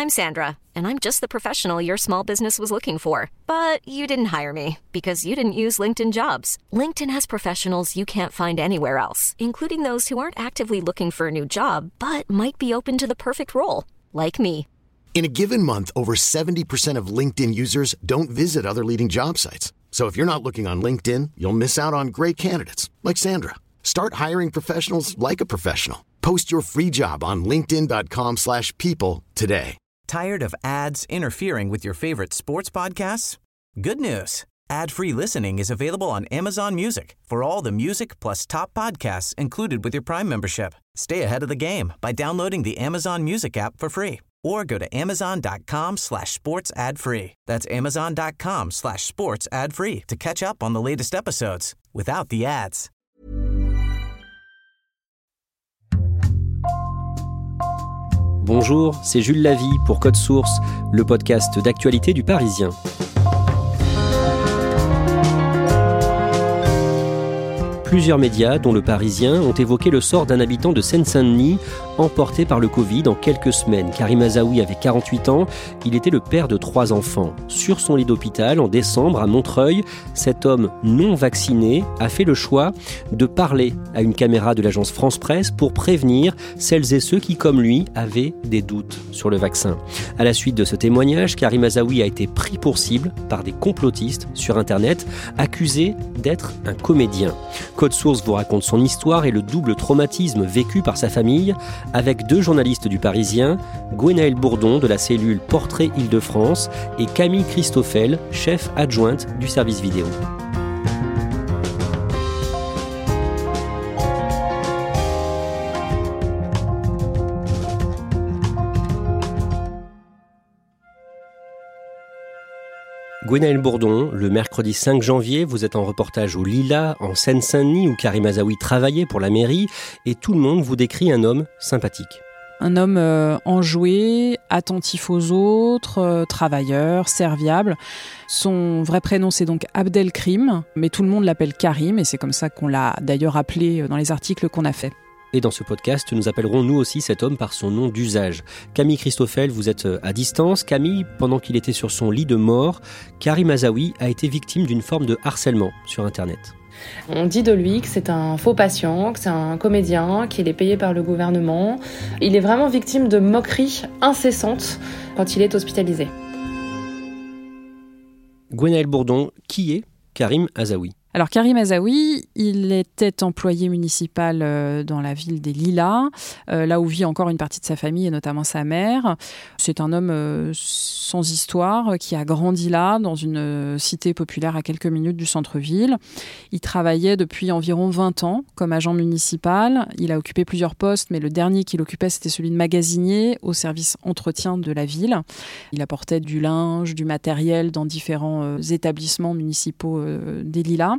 I'm Sandra, and I'm just the professional your small business was looking for. But you didn't hire me because you didn't use LinkedIn Jobs. LinkedIn has professionals you can't find anywhere else, including those who aren't actively looking for a new job, but might be open to the perfect role, like me. In a given month, over 70% of LinkedIn users don't visit other leading job sites. So if you're not looking on LinkedIn, you'll miss out on great candidates like Sandra. Start hiring professionals like a professional. Post your free job on linkedin.com/people today. Tired of ads interfering with your favorite sports podcasts? Good news. Ad-free listening is available on Amazon Music for all the music plus top podcasts included with your Prime membership. Stay ahead of the game by downloading the Amazon Music app for free or go to amazon.com/sports ad-free. That's amazon.com/sports ad-free to catch up on the latest episodes without the ads. Bonjour, c'est Jules Lavie pour Code Source, le podcast d'actualité du Parisien. Plusieurs médias, dont Le Parisien, ont évoqué le sort d'un habitant de Seine-Saint-Denis emporté par le Covid en quelques semaines. Karim Azaoui avait 48 ans, il était le père de 3 enfants. Sur son lit d'hôpital, en décembre, à Montreuil, cet homme non vacciné a fait le choix de parler à une caméra de l'agence France Presse pour prévenir celles et ceux qui, comme lui, avaient des doutes sur le vaccin. À la suite de ce témoignage, Karim Azaoui a été pris pour cible par des complotistes sur Internet, accusé d'être un comédien. Code Source vous raconte son histoire et le double traumatisme vécu par sa famille avec 2 journalistes du Parisien, Gwenaëlle Bourdon de la cellule Portrait Île-de-France et Camille Christoffel, chef adjointe du service vidéo. Gwenaëlle Bourdon, le mercredi 5 janvier, vous êtes en reportage au Lilas, en Seine-Saint-Denis, où Karim Azaoui travaillait pour la mairie, et tout le monde vous décrit un homme sympathique. Un homme enjoué, attentif aux autres, travailleur, serviable. Son vrai prénom, c'est donc Abdelkrim, mais tout le monde l'appelle Karim, et c'est comme ça qu'on l'a d'ailleurs appelé dans les articles qu'on a faits. Et dans ce podcast, nous appellerons nous aussi cet homme par son nom d'usage. Camille Christoffel, vous êtes à distance. Camille, pendant qu'il était sur son lit de mort, Karim Azaoui a été victime d'une forme de harcèlement sur Internet. On dit de lui que c'est un faux patient, que c'est un comédien, qu'il est payé par le gouvernement. Il est vraiment victime de moqueries incessantes quand il est hospitalisé. Gwenaëlle Bourdon, qui est Karim Azaoui ? Alors Karim Azaoui, il était employé municipal dans la ville des Lilas, là où vit encore une partie de sa famille et notamment sa mère. C'est un homme sans histoire qui a grandi là, dans une cité populaire à quelques minutes du centre-ville. Il travaillait depuis environ 20 ans comme agent municipal. Il a occupé plusieurs postes, mais le dernier qu'il occupait, c'était celui de magasinier au service entretien de la ville. Il apportait du linge, du matériel dans différents établissements municipaux des Lilas.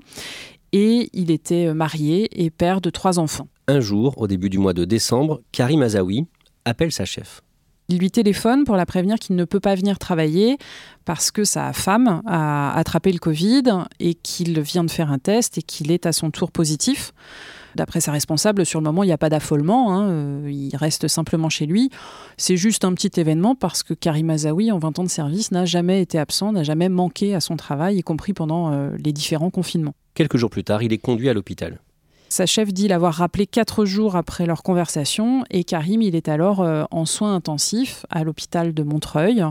Et il était marié et père de 3 enfants. Un jour, au début du mois de décembre, Karim Azaoui appelle sa chef. Il lui téléphone pour la prévenir qu'il ne peut pas venir travailler parce que sa femme a attrapé le Covid et qu'il vient de faire un test et qu'il est à son tour positif. D'après sa responsable, sur le moment, il n'y a pas d'affolement, il reste simplement chez lui. C'est juste un petit événement parce que Karim Azaoui, en 20 ans de service, n'a jamais été absent, n'a jamais manqué à son travail, y compris pendant les différents confinements. Quelques jours plus tard, il est conduit à l'hôpital. Sa chef dit l'avoir rappelé 4 jours après leur conversation et Karim, il est alors en soins intensifs à l'hôpital de Montreuil.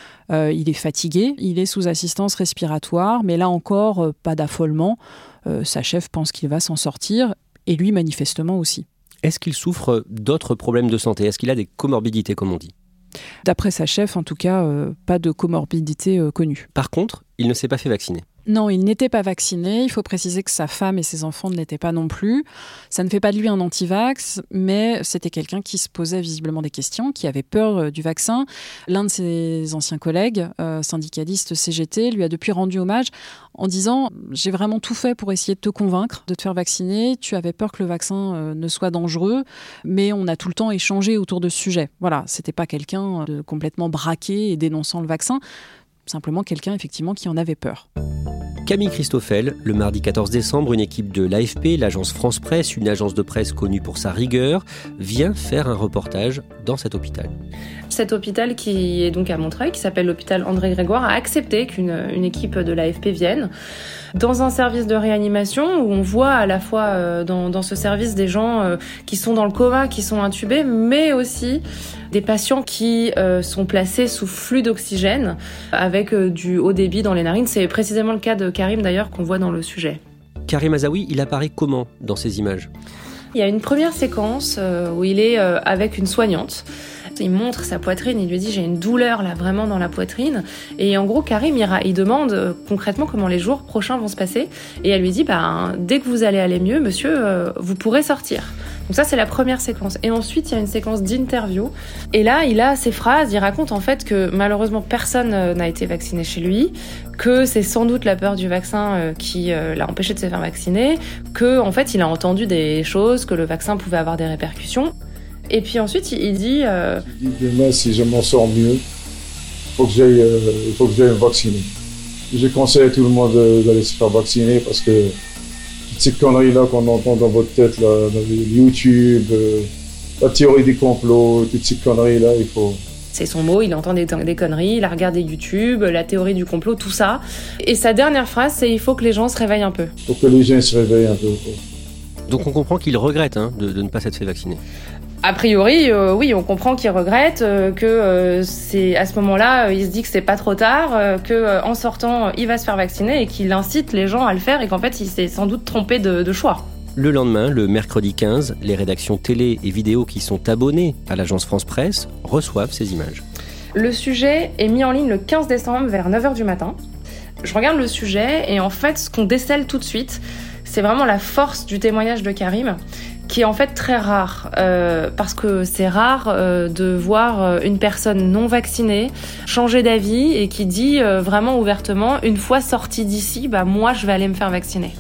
Il est fatigué, il est sous assistance respiratoire, mais là encore, pas d'affolement. Sa chef pense qu'il va s'en sortir. Et lui, manifestement aussi. Est-ce qu'il souffre d'autres problèmes de santé ? Est-ce qu'il a des comorbidités, comme on dit ? D'après sa chef, en tout cas, pas de comorbidité connue. Par contre, il ne s'est pas fait vacciner. Non, il n'était pas vacciné. Il faut préciser que sa femme et ses enfants ne l'étaient pas non plus. Ça ne fait pas de lui un anti-vax, mais c'était quelqu'un qui se posait visiblement des questions, qui avait peur du vaccin. L'un de ses anciens collègues, syndicaliste CGT, lui a depuis rendu hommage en disant « J'ai vraiment tout fait pour essayer de te convaincre de te faire vacciner. Tu avais peur que le vaccin ne soit dangereux, mais on a tout le temps échangé autour de ce sujet. » Voilà, c'était pas quelqu'un de complètement braqué et dénonçant le vaccin. simplement quelqu'un effectivement qui en avait peur. Camille Christoffel, le mardi 14 décembre, une équipe de l'AFP, l'agence France Presse, une agence de presse connue pour sa rigueur, vient faire un reportage dans cet hôpital. Cet hôpital qui est donc à Montreuil, qui s'appelle l'hôpital André Grégoire, a accepté qu'une équipe de l'AFP vienne dans un service de réanimation où on voit à la fois dans ce service des gens qui sont dans le coma, qui sont intubés, mais aussi des patients qui sont placés sous flux d'oxygène avec du haut débit dans les narines. C'est précisément le cas de Karim d'ailleurs qu'on voit dans le sujet. Karim Azaoui, il apparaît comment dans ces images ? Il y a une première séquence où il est avec une soignante. Il montre sa poitrine, il lui dit « j'ai une douleur là vraiment dans la poitrine ». Et en gros, Karim, il demande concrètement comment les jours prochains vont se passer. Et elle lui dit « dès que vous allez aller mieux, monsieur, vous pourrez sortir ». Donc ça, c'est la première séquence. Et ensuite, il y a une séquence d'interview. Et là, il a ces phrases, il raconte en fait que malheureusement, personne n'a été vacciné chez lui, que c'est sans doute la peur du vaccin qui l'a empêché de se faire vacciner, que en fait, il a entendu des choses, que le vaccin pouvait avoir des répercussions. Et puis ensuite, il dit... Demain, si je m'en sors mieux, il faut que j'aille me vacciner. Je conseille à tout le monde d'aller se faire vacciner parce que toutes ces conneries-là qu'on entend dans votre tête, là, dans YouTube, la théorie des complots, toutes ces conneries-là, il faut... C'est son mot, il entend des conneries, il a regardé YouTube, la théorie du complot, tout ça. Et sa dernière phrase, c'est « il faut que les gens se réveillent un peu ». Il faut que les gens se réveillent un peu. Donc on comprend qu'il regrette de ne pas s'être fait vacciner. A priori, oui, on comprend qu'il regrette, que c'est à ce moment-là, il se dit que c'est pas trop tard, que en sortant, il va se faire vacciner et qu'il incite les gens à le faire et qu'en fait, il s'est sans doute trompé de choix. Le lendemain, le mercredi 15, les rédactions télé et vidéo qui sont abonnées à l'agence France Presse reçoivent ces images. Le sujet est mis en ligne le 15 décembre vers 9h du matin. Je regarde le sujet et en fait, ce qu'on décèle tout de suite, c'est vraiment la force du témoignage de Karim, qui est en fait très rare, parce que c'est rare de voir une personne non vaccinée changer d'avis et qui dit vraiment ouvertement, une fois sortie d'ici, moi je vais aller me faire vacciner.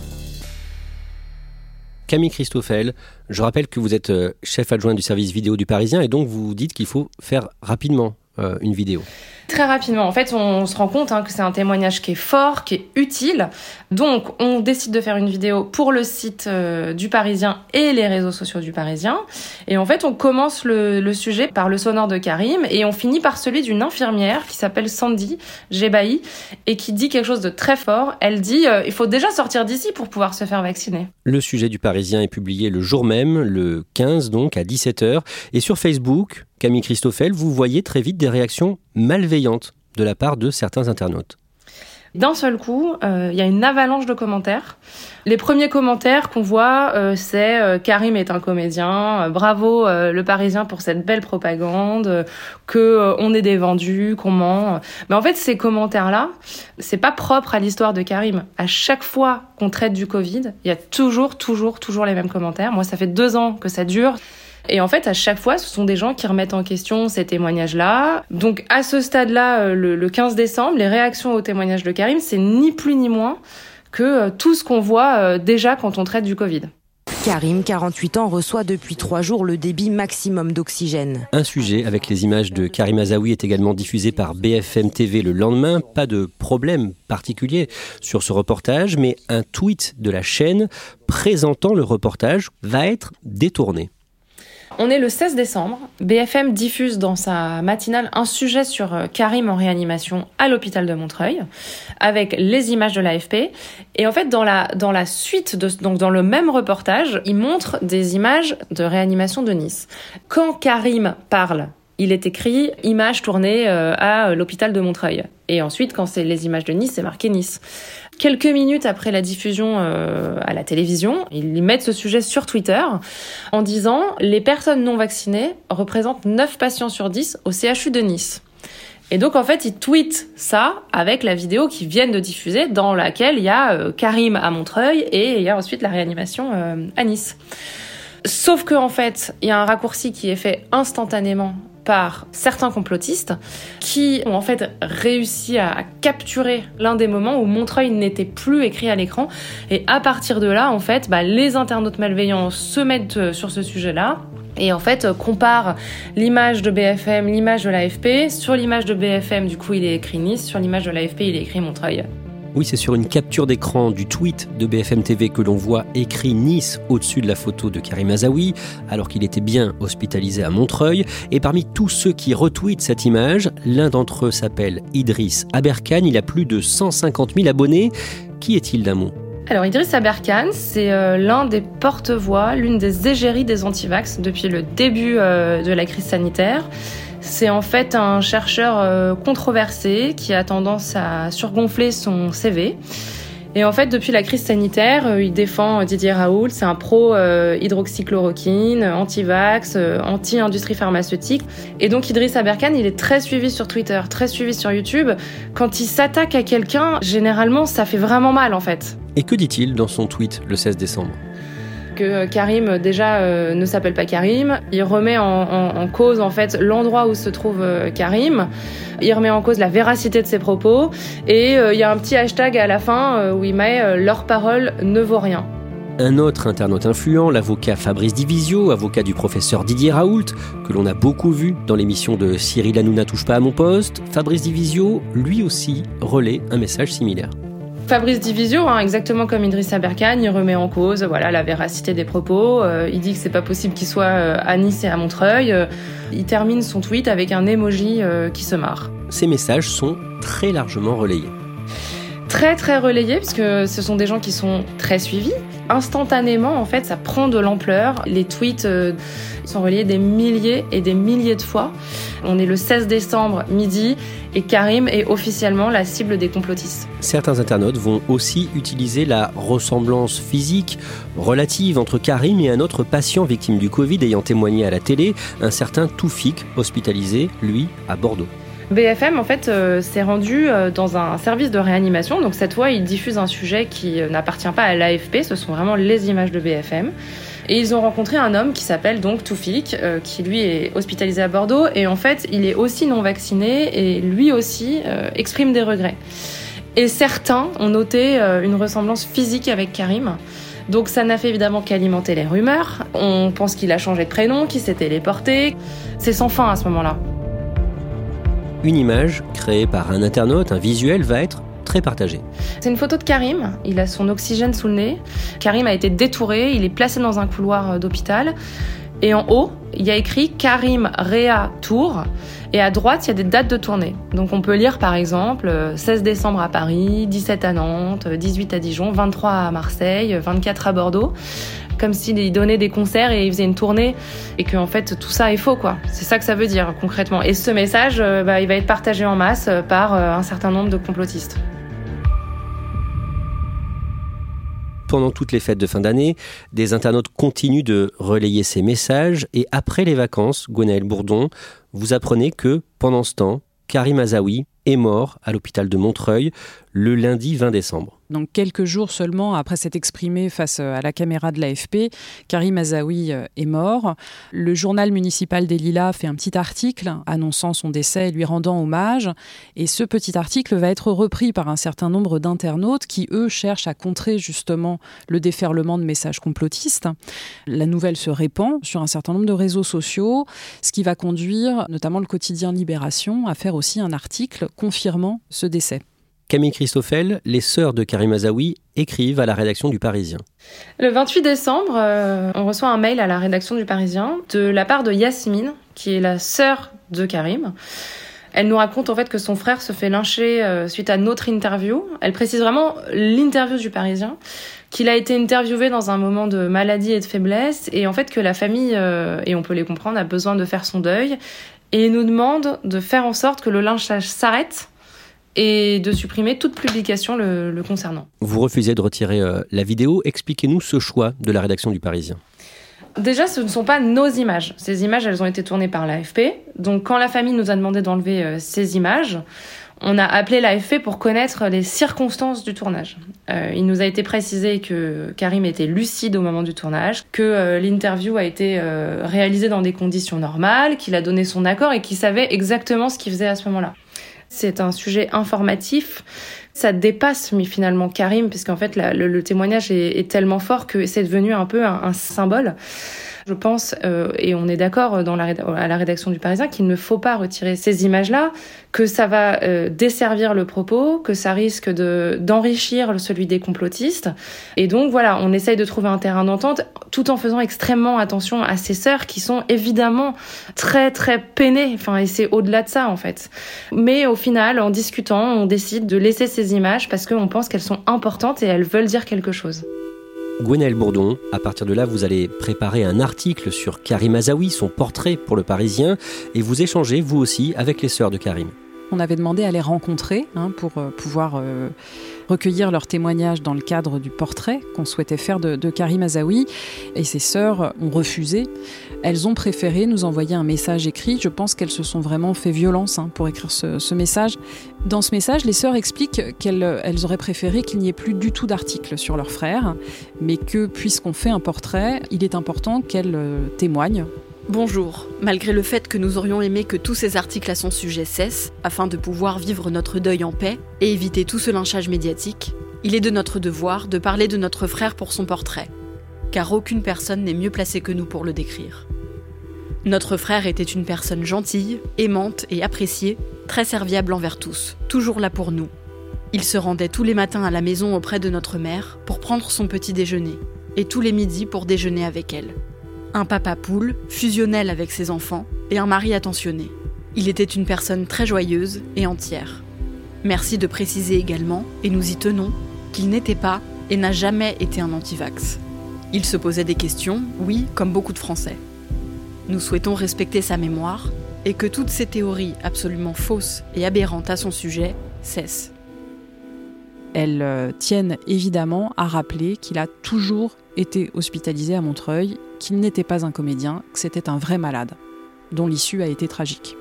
Camille Christoffel, je rappelle que vous êtes chef adjoint du service vidéo du Parisien et donc vous dites qu'il faut faire rapidement une vidéo. Très rapidement, en fait, on se rend compte que c'est un témoignage qui est fort, qui est utile. Donc, on décide de faire une vidéo pour le site du Parisien et les réseaux sociaux du Parisien. Et en fait, on commence le sujet par le sonore de Karim et on finit par celui d'une infirmière qui s'appelle Sandy Jebaï et qui dit quelque chose de très fort. Elle dit il faut déjà sortir d'ici pour pouvoir se faire vacciner. Le sujet du Parisien est publié le jour même, le 15 donc, à 17h. Et sur Facebook, Camille Christoffel, vous voyez très vite des réactions malveillantes de la part de certains internautes. D'un seul coup, il y a une avalanche de commentaires. Les premiers commentaires qu'on voit, c'est Karim est un comédien, bravo le Parisien pour cette belle propagande, que on est des vendus, qu'on ment. Mais en fait, ces commentaires-là, c'est pas propre à l'histoire de Karim. À chaque fois qu'on traite du Covid, il y a toujours les mêmes commentaires. Moi, ça fait 2 ans que ça dure. Et en fait, à chaque fois, ce sont des gens qui remettent en question ces témoignages-là. Donc, à ce stade-là, le 15 décembre, les réactions aux témoignages de Karim, c'est ni plus ni moins que tout ce qu'on voit déjà quand on traite du Covid. Karim, 48 ans, reçoit depuis 3 jours le débit maximum d'oxygène. Un sujet avec les images de Karim Azaoui est également diffusé par BFM TV le lendemain. Pas de problème particulier sur ce reportage, mais un tweet de la chaîne présentant le reportage va être détourné. On est le 16 décembre. BFM diffuse dans sa matinale un sujet sur Karim en réanimation à l'hôpital de Montreuil, avec les images de l'AFP. Et en fait, dans la suite, donc dans le même reportage, il montre des images de réanimation de Nice. Quand Karim parle, il est écrit « images tournées à l'hôpital de Montreuil ». Et ensuite, quand c'est les images de Nice, c'est marqué Nice. Quelques minutes après la diffusion à la télévision, ils mettent ce sujet sur Twitter en disant « les personnes non vaccinées représentent 9 patients sur 10 au CHU de Nice ». Et donc, en fait, ils tweetent ça avec la vidéo qu'ils viennent de diffuser dans laquelle il y a Karim à Montreuil et il y a ensuite la réanimation à Nice. Sauf que, en fait, il y a un raccourci qui est fait instantanément par certains complotistes qui ont en fait réussi à capturer l'un des moments où Montreuil n'était plus écrit à l'écran. Et à partir de là, en fait, les internautes malveillants se mettent sur ce sujet-là Et en fait, compare l'image de BFM, l'image de l'AFP. Sur l'image de BFM, du coup, il est écrit Nice. Sur l'image de l'AFP, il est écrit Montreuil. Oui, c'est sur une capture d'écran du tweet de BFM TV que l'on voit écrit Nice au-dessus de la photo de Karim Azaoui, alors qu'il était bien hospitalisé à Montreuil. Et parmi tous ceux qui retweetent cette image, l'un d'entre eux s'appelle Idriss Aberkane. Il a plus de 150 000 abonnés. Qui est-il d'un mot ? Alors Idriss Aberkane, c'est l'un des porte-voix, l'une des égéries des antivax depuis le début de la crise sanitaire. C'est en fait un chercheur controversé qui a tendance à surgonfler son CV. Et en fait, depuis la crise sanitaire, il défend Didier Raoult, c'est un pro hydroxychloroquine, anti-vax, anti-industrie pharmaceutique. Et donc Idriss Aberkane, il est très suivi sur Twitter, très suivi sur YouTube. Quand il s'attaque à quelqu'un, généralement, ça fait vraiment mal en fait. Et que dit-il dans son tweet le 16 décembre ? Que Karim déjà ne s'appelle pas Karim. Il remet en cause en fait l'endroit où se trouve Karim. Il remet en cause la véracité de ses propos et il y a un petit hashtag à la fin où il met leur parole ne vaut rien. Un autre internaute influent, l'avocat Fabrice Divisio, avocat du professeur Didier Raoult, que l'on a beaucoup vu dans l'émission de Cyril Hanouna touche pas à mon poste. Fabrice Divisio, lui aussi, relaie un message similaire. Fabrice Divisio, exactement comme Idriss Aberkane, il remet en cause la véracité des propos. Il dit que c'est pas possible qu'il soit à Nice et à Montreuil. Il termine son tweet avec un emoji qui se marre. Ces messages sont très largement relayés. Très très relayés, parce que ce sont des gens qui sont très suivis. Instantanément, en fait, ça prend de l'ampleur. Les tweets sont relayés des milliers et des milliers de fois. On est le 16 décembre midi et Karim est officiellement la cible des complotistes. Certains internautes vont aussi utiliser la ressemblance physique relative entre Karim et un autre patient victime du Covid ayant témoigné à la télé, un certain Toufik, hospitalisé, lui, à Bordeaux. BFM, en fait, s'est rendu dans un service de réanimation. Donc cette fois, ils diffusent un sujet qui n'appartient pas à l'AFP. Ce sont vraiment les images de BFM. Et ils ont rencontré un homme qui s'appelle donc Toufik, qui lui est hospitalisé à Bordeaux. Et en fait, il est aussi non vacciné et lui aussi exprime des regrets. Et certains ont noté une ressemblance physique avec Karim. Donc ça n'a fait évidemment qu'alimenter les rumeurs. On pense qu'il a changé de prénom, qu'il s'est téléporté. C'est sans fin à ce moment-là. Une image créée par un internaute, un visuel, va être très partagé. C'est une photo de Karim, il a son oxygène sous le nez. Karim a été détouré, il est placé dans un couloir d'hôpital. Et en haut, il y a écrit Karim Réa Tour. Et à droite, il y a des dates de tournée. Donc on peut lire par exemple 16 décembre à Paris, 17 à Nantes, 18 à Dijon, 23 à Marseille, 24 à Bordeaux. Comme s'il donnait des concerts et il faisait une tournée et que en fait tout ça est faux quoi. C'est ça que ça veut dire concrètement. Et ce message, il va être partagé en masse par un certain nombre de complotistes. Pendant toutes les fêtes de fin d'année, des internautes continuent de relayer ces messages et après les vacances, Gwenaëlle Bourdon, vous apprenez que pendant ce temps, Karim Azaoui est mort à l'hôpital de Montreuil le lundi 20 décembre. Donc quelques jours seulement après s'être exprimé face à la caméra de l'AFP, Karim Azaoui est mort. Le journal municipal des Lilas fait un petit article annonçant son décès et lui rendant hommage. Et ce petit article va être repris par un certain nombre d'internautes qui, eux, cherchent à contrer justement le déferlement de messages complotistes. La nouvelle se répand sur un certain nombre de réseaux sociaux, ce qui va conduire notamment le quotidien Libération à faire aussi un article confirmant ce décès. Camille Christoffel, les sœurs de Karim Azaoui écrivent à la rédaction du Parisien. Le 28 décembre, on reçoit un mail à la rédaction du Parisien de la part de Yasmine, qui est la sœur de Karim. Elle nous raconte en fait que son frère se fait lyncher suite à notre interview. Elle précise vraiment l'interview du Parisien, qu'il a été interviewé dans un moment de maladie et de faiblesse, et en fait que la famille, et on peut les comprendre, a besoin de faire son deuil, et nous demande de faire en sorte que le lynchage s'arrête et de supprimer toute publication le concernant. Vous refusez de retirer la vidéo. Expliquez-nous ce choix de la rédaction du Parisien. Déjà, ce ne sont pas nos images. Ces images, elles ont été tournées par l'AFP. Donc, quand la famille nous a demandé d'enlever ces images, on a appelé l'AFP pour connaître les circonstances du tournage. Il nous a été précisé que Karim était lucide au moment du tournage, que l'interview a été réalisée dans des conditions normales, qu'il a donné son accord et qu'il savait exactement ce qu'il faisait à ce moment-là. C'est un sujet informatif, ça dépasse finalement Karim, puisqu'en fait le témoignage est tellement fort que c'est devenu un peu un symbole. Je pense, et on est d'accord à la rédaction du Parisien, qu'il ne faut pas retirer ces images-là, que ça va desservir le propos, que ça risque d'enrichir celui des complotistes. Et donc voilà, on essaye de trouver un terrain d'entente tout en faisant extrêmement attention à ces sœurs qui sont évidemment très très peinées. Et c'est au-delà de ça en fait. Mais au final, en discutant, on décide de laisser ces images parce qu'on pense qu'elles sont importantes et elles veulent dire quelque chose. Gwenaëlle Bourdon, à partir de là, vous allez préparer un article sur Karim Azaoui, son portrait pour Le Parisien, et vous échangez, vous aussi, avec les sœurs de Karim. On avait demandé à les rencontrer pour pouvoir recueillir leurs témoignages dans le cadre du portrait qu'on souhaitait faire de Karim Azaoui. Et ces sœurs ont refusé. Elles ont préféré nous envoyer un message écrit. Je pense qu'elles se sont vraiment fait violence pour écrire ce message. Dans ce message, les sœurs expliquent qu'elles auraient préféré qu'il n'y ait plus du tout d'articles sur leur frère, mais que puisqu'on fait un portrait, il est important qu'elles témoignent. Bonjour. Malgré le fait que nous aurions aimé que tous ces articles à son sujet cessent, afin de pouvoir vivre notre deuil en paix et éviter tout ce lynchage médiatique, il est de notre devoir de parler de notre frère pour son portrait, car aucune personne n'est mieux placée que nous pour le décrire. Notre frère était une personne gentille, aimante et appréciée, très serviable envers tous, toujours là pour nous. Il se rendait tous les matins à la maison auprès de notre mère pour prendre son petit déjeuner, et tous les midis pour déjeuner avec elle. Un papa poule, fusionnel avec ses enfants, et un mari attentionné. Il était une personne très joyeuse et entière. Merci de préciser également, et nous y tenons, qu'il n'était pas et n'a jamais été un anti-vax. Il se posait des questions, oui, comme beaucoup de Français. Nous souhaitons respecter sa mémoire, et que toutes ces théories absolument fausses et aberrantes à son sujet cessent. Elles tiennent évidemment à rappeler qu'il a toujours été hospitalisé à Montreuil, qu'il n'était pas un comédien, que c'était un vrai malade, dont l'issue a été tragique.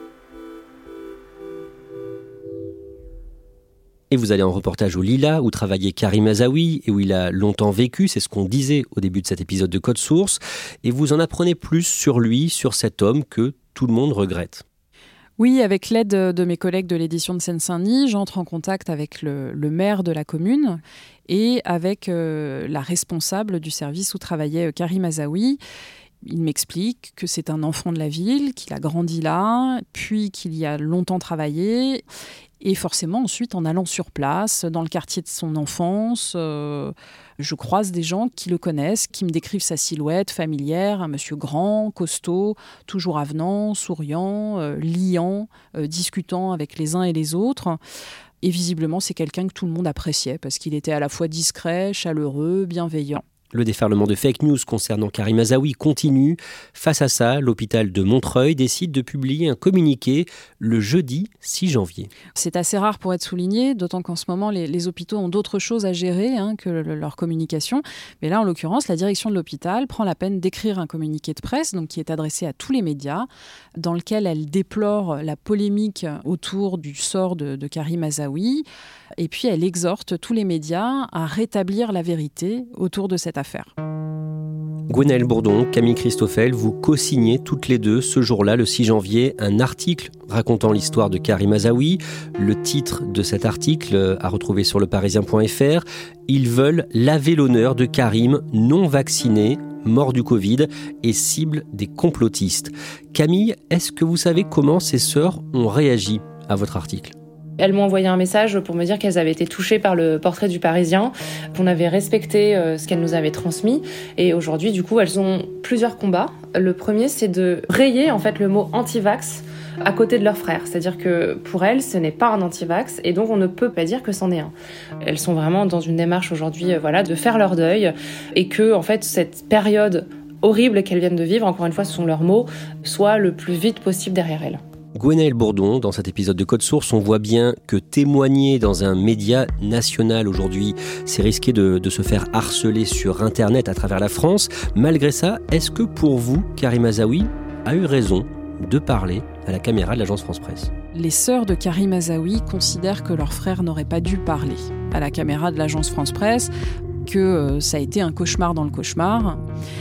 Et vous allez en reportage au Lilas, où travaillait Karim Azaoui et où il a longtemps vécu, c'est ce qu'on disait au début de cet épisode de Code Source, et vous en apprenez plus sur lui, sur cet homme que tout le monde regrette. Oui, avec l'aide de mes collègues de l'édition de Seine-Saint-Denis, j'entre en contact avec le maire de la commune et avec la responsable du service où travaillait Karim Azaoui. Il m'explique que c'est un enfant de la ville, qu'il a grandi là, puis qu'il y a longtemps travaillé. Et forcément, ensuite, en allant sur place, dans le quartier de son enfance, je croise des gens qui le connaissent, qui me décrivent sa silhouette familière, un monsieur grand, costaud, toujours avenant, souriant, liant, discutant avec les uns et les autres. Et visiblement, c'est quelqu'un que tout le monde appréciait parce qu'il était à la fois discret, chaleureux, bienveillant. Le déferlement de fake news concernant Karim Azaoui continue. Face à ça, l'hôpital de Montreuil décide de publier un communiqué le jeudi 6 janvier. C'est assez rare pour être souligné, d'autant qu'en ce moment, les hôpitaux ont d'autres choses à gérer que leur communication. Mais là, en l'occurrence, la direction de l'hôpital prend la peine d'écrire un communiqué de presse qui est adressé à tous les médias, dans lequel elle déplore la polémique autour du sort de Karim Azaoui. Et puis, elle exhorte tous les médias à rétablir la vérité autour de cette affaire. Gwenaëlle Bourdon, Camille Christoffel, vous co-signez toutes les deux ce jour-là, le 6 janvier, un article racontant l'histoire de Karim Azaoui. Le titre de cet article, à retrouver sur leparisien.fr, « Ils veulent laver l'honneur de Karim non vacciné, mort du Covid et cible des complotistes ». Camille, est-ce que vous savez comment ces sœurs ont réagi à votre article ? Elles m'ont envoyé un message pour me dire qu'elles avaient été touchées par le portrait du Parisien, qu'on avait respecté ce qu'elles nous avaient transmis. Et aujourd'hui, du coup, elles ont plusieurs combats. Le premier, c'est de rayer en fait le mot anti-vax à côté de leur frère. C'est-à-dire que pour elles, ce n'est pas un anti-vax et donc on ne peut pas dire que c'en est un. Elles sont vraiment dans une démarche aujourd'hui de faire leur deuil et que en fait, cette période horrible qu'elles viennent de vivre, encore une fois, ce sont leurs mots, soit le plus vite possible derrière elles. Gwenaëlle Bourdon, dans cet épisode de Code Source, on voit bien que témoigner dans un média national aujourd'hui, c'est risquer de se faire harceler sur Internet à travers la France. Malgré ça, est-ce que pour vous, Karim Azaoui a eu raison de parler à la caméra de l'agence France Presse ? Les sœurs de Karim Azaoui considèrent que leur frère n'aurait pas dû parler à la caméra de l'agence France Presse, que ça a été un cauchemar dans le cauchemar.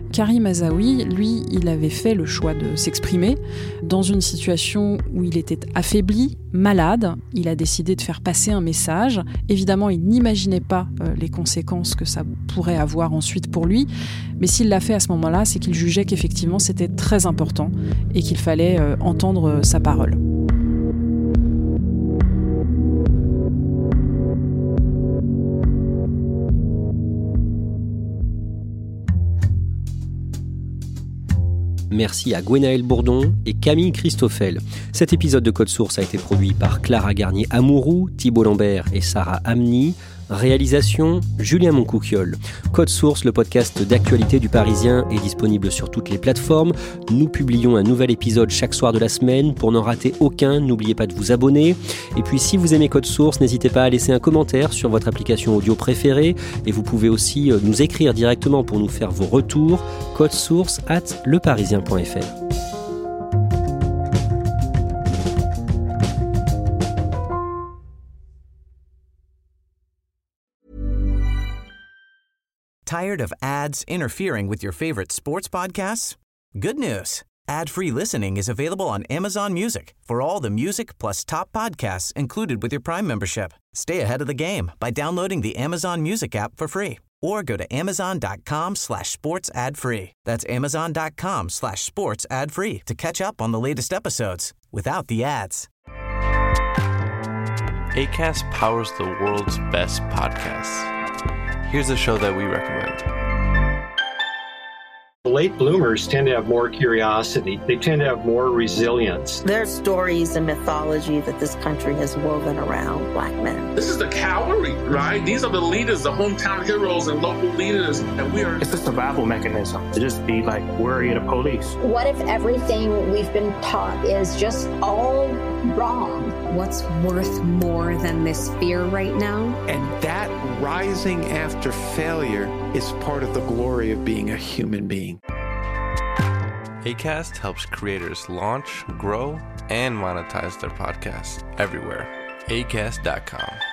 Karim Azaoui, lui, il avait fait le choix de s'exprimer. Dans une situation où il était affaibli, malade, il a décidé de faire passer un message. Évidemment, il n'imaginait pas les conséquences que ça pourrait avoir ensuite pour lui. Mais s'il l'a fait à ce moment-là, c'est qu'il jugeait qu'effectivement c'était très important et qu'il fallait entendre sa parole. Merci à Gwenaëlle Bourdon et Camille Christoffel. Cet épisode de Code Source a été produit par Clara Garnier-Amouroux, Thibault Lambert et Sarah Amni. Réalisation, Julien Moncouquiol. Code Source, le podcast d'actualité du Parisien, est disponible sur toutes les plateformes. Nous publions un nouvel épisode chaque soir de la semaine. Pour n'en rater aucun, n'oubliez pas de vous abonner. Et puis si vous aimez Code Source, n'hésitez pas à laisser un commentaire sur votre application audio préférée. Et vous pouvez aussi nous écrire directement pour nous faire vos retours. codesource@leparisien.fr. Tired of ads interfering with your favorite sports podcasts? Good news. Ad-free listening is available on Amazon Music for all the music plus top podcasts included with your Prime membership. Stay ahead of the game by downloading the Amazon Music app for free or go to amazon.com/sports ad-free. That's amazon.com/sports ad-free to catch up on the latest episodes without the ads. Acast powers the world's best podcasts. Here's a show that we recommend. Late bloomers tend to have more curiosity. They tend to have more resilience. There's stories and mythology that this country has woven around Black men. This is the cavalry, right? These are the leaders, the hometown heroes and local leaders. And we are... It's a survival mechanism to just be like worried of police. What if everything we've been taught is just all wrong? What's worth more than this fear right now? And that rising after failure is part of the glory of being a human being. Acast helps creators launch, grow, and monetize their podcasts everywhere. Acast.com.